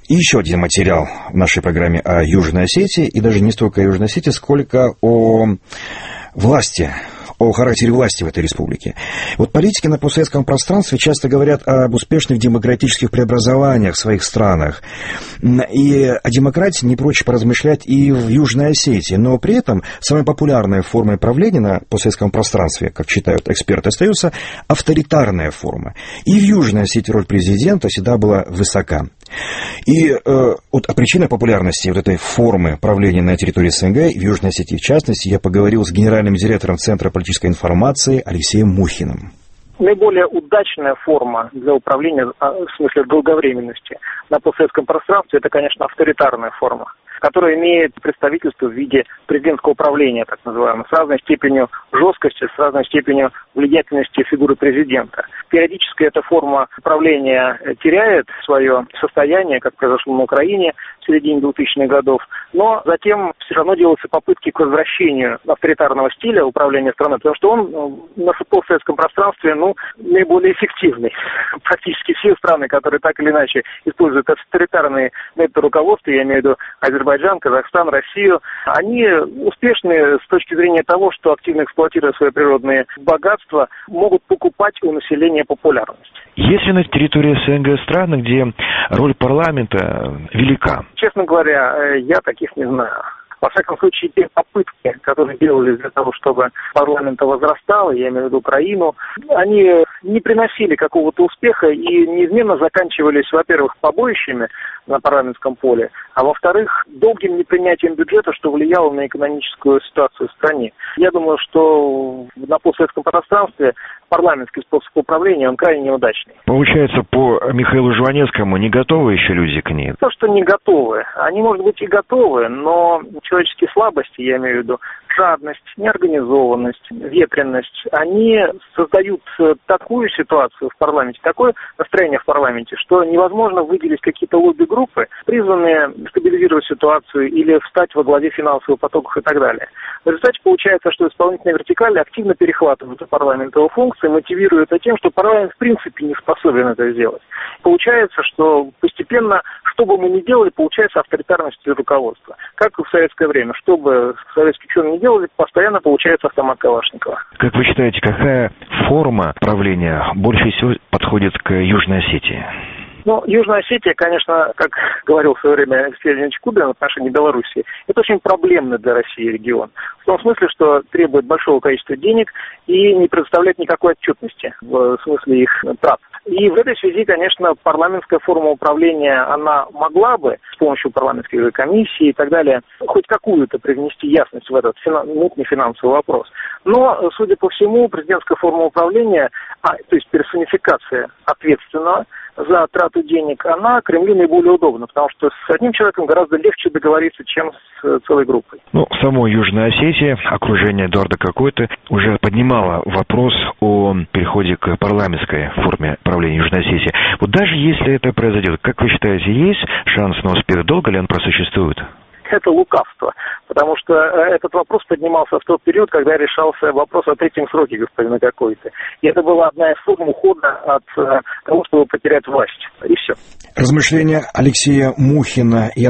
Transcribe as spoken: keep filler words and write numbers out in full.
И еще один материал в нашей программе о Южной Осетии, и даже не столько о Южной Осетии, сколько о власти, о характере власти в этой республике. Вот политики на постсоветском пространстве часто говорят об успешных демократических преобразованиях в своих странах. И о демократии не прочь поразмышлять и в Южной Осетии. Но при этом самой популярной формой правления на постсоветском пространстве, как считают эксперты, остается авторитарная форма. И в Южной Осетии роль президента всегда была высока. И э, вот о причинах популярности вот этой формы правления на территории СНГ, в Южной Осетии в частности, я поговорил с генеральным директором Центра политической информации Алексеем Мухиным. Наиболее удачная форма для управления, в смысле долговременности, на постсоветском пространстве, это, конечно, авторитарная форма, которая имеет представительство в виде президентского управления, так называемого, с разной степенью жесткости, с разной степенью влиятельности фигуры президента. Периодически эта форма управления теряет свое состояние, как произошло на Украине в середине двухтысячных годов, но затем все равно делаются попытки к возвращению авторитарного стиля управления страной, потому что он на постсоветском пространстве, ну, наиболее эффективный. Практически все страны, которые так или иначе используют авторитарные методы руководства, я имею в виду Азербайджан, Казахстан, Россию, они успешны с точки зрения того, что активно эксплуатируя свои природные богатства, могут покупать у населения популярность. Есть ли на территории СНГ страны, где роль парламента велика? Честно говоря, я таких не знаю. Во всяком случае, те попытки, которые делались для того, чтобы парламент возрастал, я имею в виду Украину, они не приносили какого-то успеха и неизменно заканчивались, во-первых, побоищами на парламентском поле, а во-вторых, долгим непринятием бюджета, что влияло на экономическую ситуацию в стране. Я думаю, что на постсоветском пространстве парламентский способ управления, он крайне неудачный. Получается, по Михаилу Жванецкому не готовы еще люди к ней? То, что не готовы. Они, может быть, и готовы, но человеческие слабости, я имею в виду жадность, неорганизованность, ветренность, они создают такую ситуацию в парламенте, такое настроение в парламенте, что невозможно выделить какие-то лобби-группы, призванные стабилизировать ситуацию или встать во главе финансовых потоков и так далее. В результате получается, что исполнительная вертикаль активно перехватывает у парламента его функции, мотивирует это тем, что парламент в принципе не способен это сделать. Получается, что постепенно, что бы мы ни делали, получается авторитарность руководства. Как и в советское время. Что бы советские ученые не делали, постоянно получается автомат Калашникова. Как вы считаете, какая форма правления больше всего подходит к Южной Осетии? Ну, Южная Осетия, конечно, как говорил в свое время Алексей Леонидович Кудрин в отношении Белоруссии, это очень проблемный для России регион. В том смысле, что требует большого количества денег и не предоставляет никакой отчетности в смысле их трат. И в этой связи, конечно, парламентская форма управления, она могла бы с помощью парламентских комиссий и так далее хоть какую-то привнести ясность в этот финан- мутный финансовый вопрос. Но, судя по всему, президентская форма управления, а, то есть персонификация ответственного за трату денег, она Кремлю наиболее удобна, потому что с одним человеком гораздо легче договориться, чем с целой группой. Ну, в самой Южной Осетии окружение Эдуарда Какойты уже поднимало вопрос о переходе к парламентской форме правления Южной Осетии. Вот даже если это произойдет, как вы считаете, есть шанс на успех? Долго ли он просуществует? Это лукавство, потому что этот вопрос поднимался в тот период, когда решался вопрос о третьем сроке господина Какойты. И это была одна из форм ухода от того, чтобы потерять власть. И все. Размышления Алексея Мухина.